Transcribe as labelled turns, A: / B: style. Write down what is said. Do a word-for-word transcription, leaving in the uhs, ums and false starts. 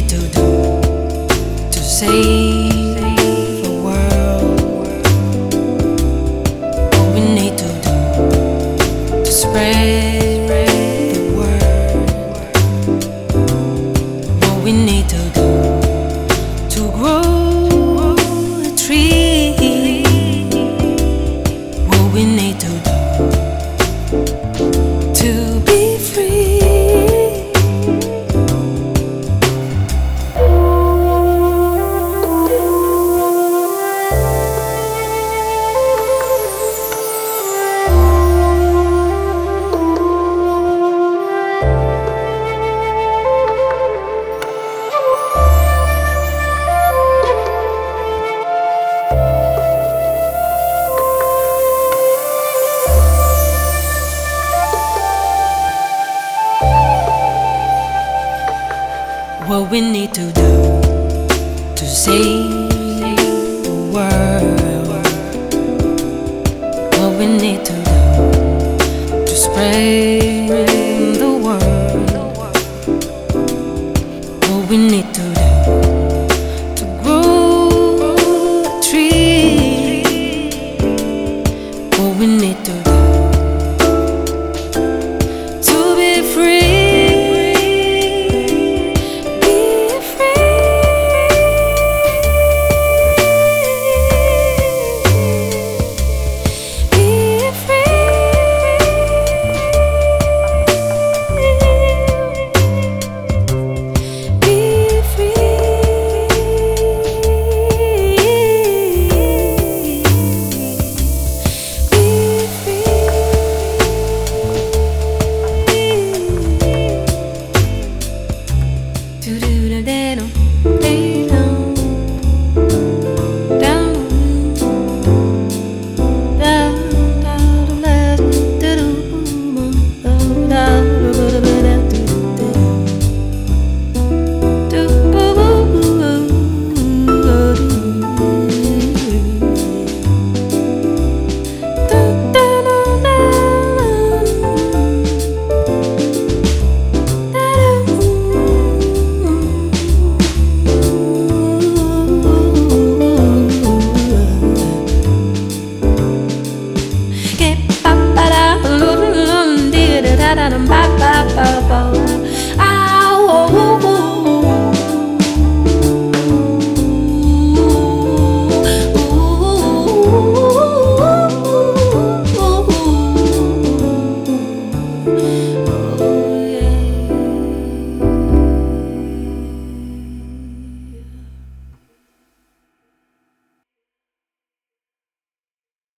A: need to do to save the world? What we need to do to spread the word? What we need to do to grow a tree? What we need to do to be free? What we need to do to save the world? What we need to do to spread the word? What we need to do to grow a tree? What we need to do to be free? Do do do do.